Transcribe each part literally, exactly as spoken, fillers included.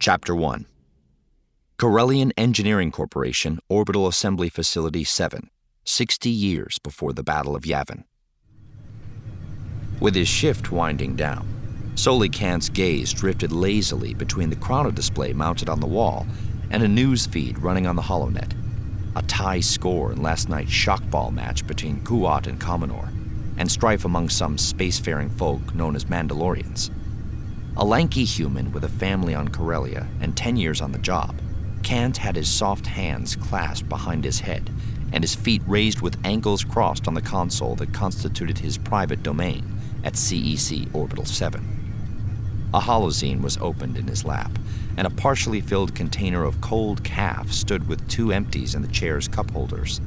Chapter one. Corellian Engineering Corporation, Orbital Assembly Facility seven, sixty years before the Battle of Yavin. With his shift winding down, Solikant's gaze drifted lazily between the chronodisplay mounted on the wall and a news feed running on the HoloNet. A tie score in last night's shockball match between Kuat and Commonor, and strife among some spacefaring folk known as Mandalorians. A lanky human with a family on Corellia and ten years on the job, Kant had his soft hands clasped behind his head and his feet raised with ankles crossed on the console that constituted his private domain at C E C Orbital seven. A holozine was opened in his lap, and a partially filled container of cold calf stood with two empties in the chair's cup holders.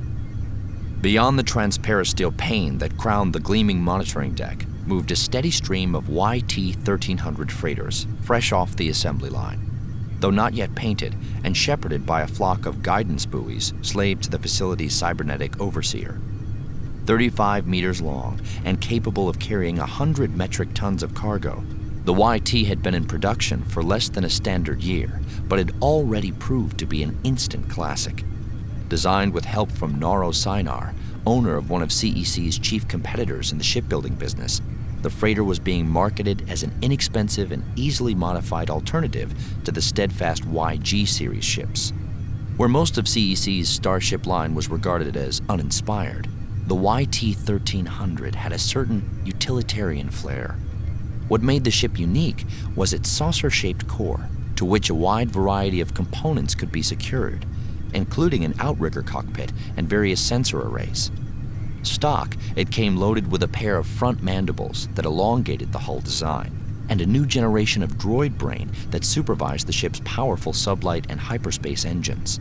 Beyond the transparisteel pane that crowned the gleaming monitoring deck moved a steady stream of Y T thirteen hundred freighters, fresh off the assembly line, though not yet painted and shepherded by a flock of guidance buoys slaved to the facility's cybernetic overseer. thirty-five meters long and capable of carrying one hundred metric tons of cargo, the Y T had been in production for less than a standard year, but had already proved to be an instant classic. Designed with help from Naro Sinar, owner of one of C E C's chief competitors in the shipbuilding business, the freighter was being marketed as an inexpensive and easily modified alternative to the steadfast Y G series ships. Where most of C E C's Starship line was regarded as uninspired, the Y T thirteen hundred had a certain utilitarian flair. What made the ship unique was its saucer-shaped core, to which a wide variety of components could be secured, including an outrigger cockpit and various sensor arrays. Stock, it came loaded with a pair of front mandibles that elongated the hull design, and a new generation of droid brain that supervised the ship's powerful sublight and hyperspace engines.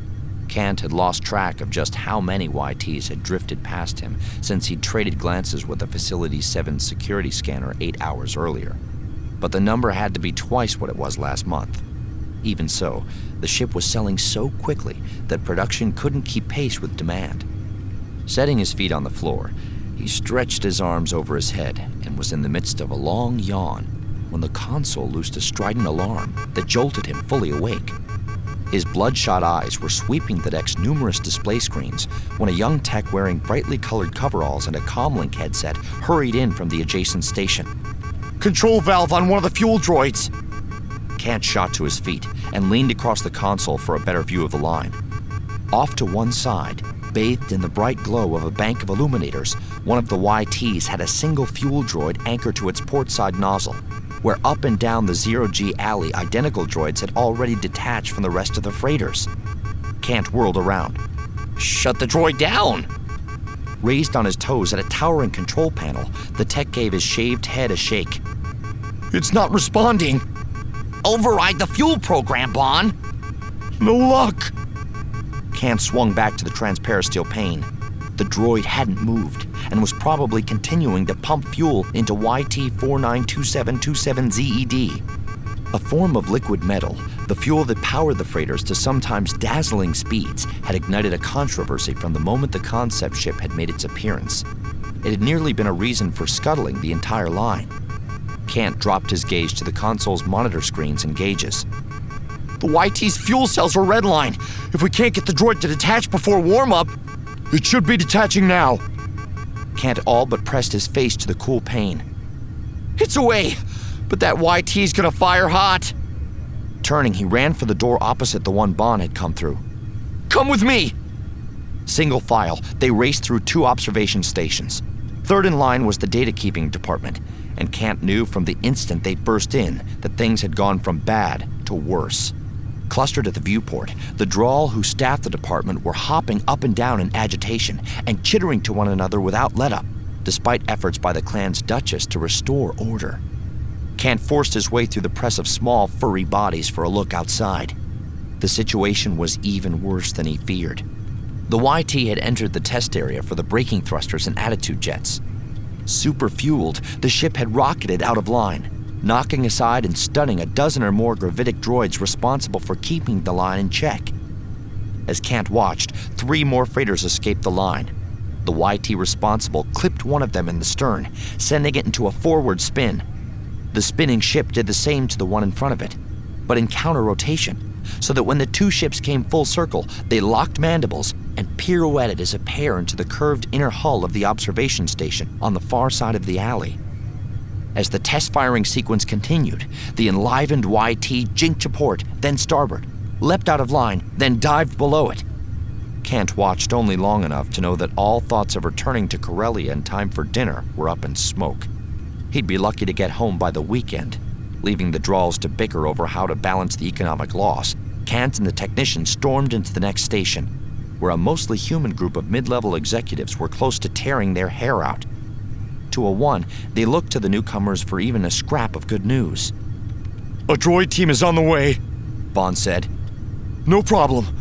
Kant had lost track of just how many Y Ts had drifted past him since he'd traded glances with the Facility seven's security scanner eight hours earlier, but the number had to be twice what it was last month. Even so, the ship was selling so quickly that production couldn't keep pace with demand. Setting his feet on the floor, he stretched his arms over his head and was in the midst of a long yawn when the console loosed a strident alarm that jolted him fully awake. His bloodshot eyes were sweeping the deck's numerous display screens when a young tech wearing brightly colored coveralls and a comlink headset hurried in from the adjacent station. "Control valve on one of the fuel droids!" Kant shot to his feet and leaned across the console for a better view of the line. Off to one side, bathed in the bright glow of a bank of illuminators, one of the Y Ts had a single fuel droid anchored to its portside nozzle, where up and down the zero-G alley identical droids had already detached from the rest of the freighters. Kant whirled around. "Shut the droid down!" Raised on his toes at a towering control panel, the tech gave his shaved head a shake. "It's not responding!" "Override the fuel program, Bon!" "No luck!" Kant swung back to the transparisteel pane. The droid hadn't moved and was probably continuing to pump fuel into Y T four nine two seven two seven Z E D. A form of liquid metal, the fuel that powered the freighters to sometimes dazzling speeds, had ignited a controversy from the moment the concept ship had made its appearance. It had nearly been a reason for scuttling the entire line. Kant dropped his gaze to the console's monitor screens and gauges. "The Y T's fuel cells are redline. If we can't get the droid to detach before warm-up, it should be detaching now." Kant all but pressed his face to the cool pane. "It's away, but that Y T's gonna fire hot." Turning, he ran for the door opposite the one Bon had come through. "Come with me!" Single file, they raced through two observation stations. Third in line was the data-keeping department, and Kant knew from the instant they burst in that things had gone from bad to worse. Clustered at the viewport, the Drawl who staffed the department were hopping up and down in agitation and chittering to one another without let-up, despite efforts by the clan's Duchess to restore order. Kant forced his way through the press of small, furry bodies for a look outside. The situation was even worse than he feared. The Y T had entered the test area for the braking thrusters and attitude jets. Super-fueled, the ship had rocketed out of line, knocking aside and stunning a dozen or more gravitic droids responsible for keeping the line in check. As Kant watched, three more freighters escaped the line. The Y T responsible clipped one of them in the stern, sending it into a forward spin. The spinning ship did the same to the one in front of it, but in counter-rotation, so that when the two ships came full circle, they locked mandibles and pirouetted as a pair into the curved inner hull of the observation station on the far side of the alley. As the test firing sequence continued, the enlivened Y T jinked to port, then starboard, leapt out of line, then dived below it. Kant watched only long enough to know that all thoughts of returning to Corellia in time for dinner were up in smoke. He'd be lucky to get home by the weekend, leaving the Dralls to bicker over how to balance the economic loss. Kant and the technician stormed into the next station, where a mostly human group of mid-level executives were close to tearing their hair out. To a one, they looked to the newcomers for even a scrap of good news. A droid team is on the way, Bond said. No problem.